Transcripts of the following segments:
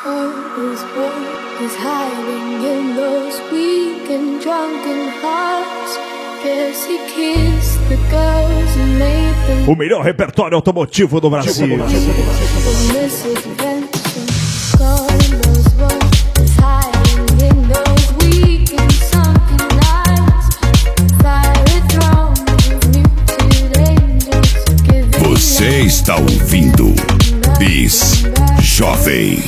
O melhor repertório automotivo do Brasil. Você está ouvindo Bis Jovem.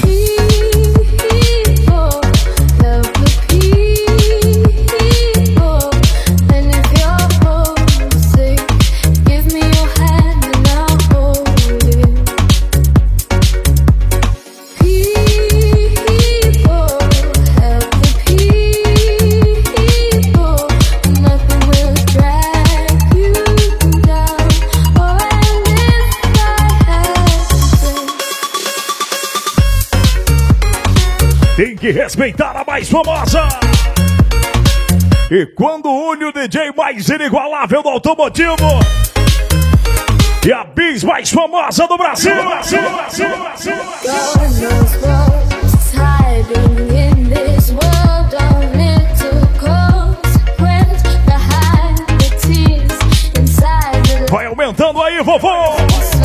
Tem que respeitar a mais famosa. E quando une o DJ mais inigualável do automotivo e a bis mais famosa do Brasil. Vai aumentando aí, vovô.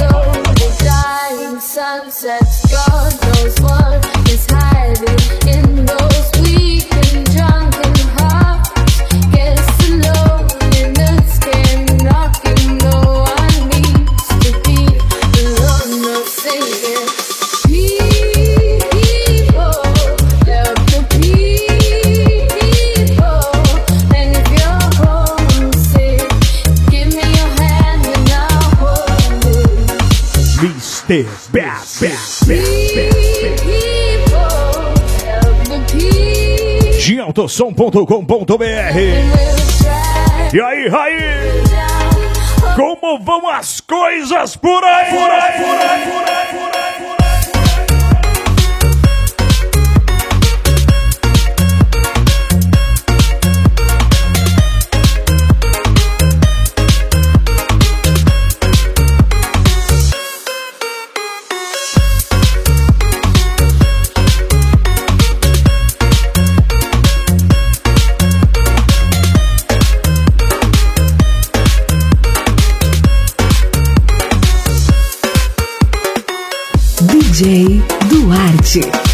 Gialtosom.com.br. E aí, Raí? Como vão as coisas por aí? DJ Duarte.